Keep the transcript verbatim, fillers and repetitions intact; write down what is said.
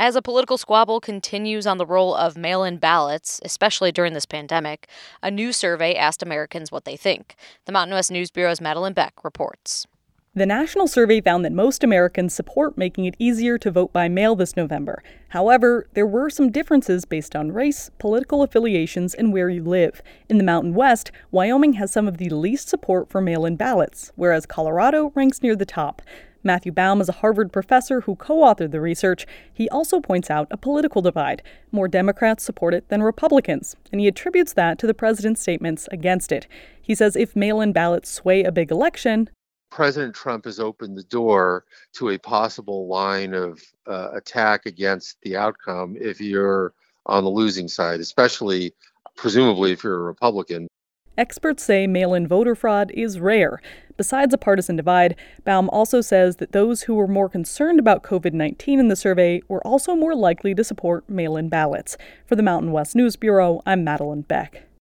As a political squabble continues on the role of mail in ballots, especially during this pandemic, a new survey asked Americans what they think. The Mountain West News Bureau's Madeline Beck reports. The national survey found that most Americans support making it easier to vote by mail this November. However, there were some differences based on race, political affiliations, and where you live. In the Mountain West, Wyoming has some of the least support for mail-in ballots, whereas Colorado ranks near the top. Matthew Baum is a Harvard professor who co-authored the research. He also points out a political divide. More Democrats support it than Republicans, and he attributes that to the president's statements against it. He says if mail-in ballots sway a big election, President Trump has opened the door to a possible line of uh, attack against the outcome if you're on the losing side, especially, presumably, if you're a Republican. Experts say mail-in voter fraud is rare. Besides a partisan divide, Baum also says that those who were more concerned about covid nineteen in the survey were also more likely to support mail-in ballots. For the Mountain West News Bureau, I'm Madeline Beck.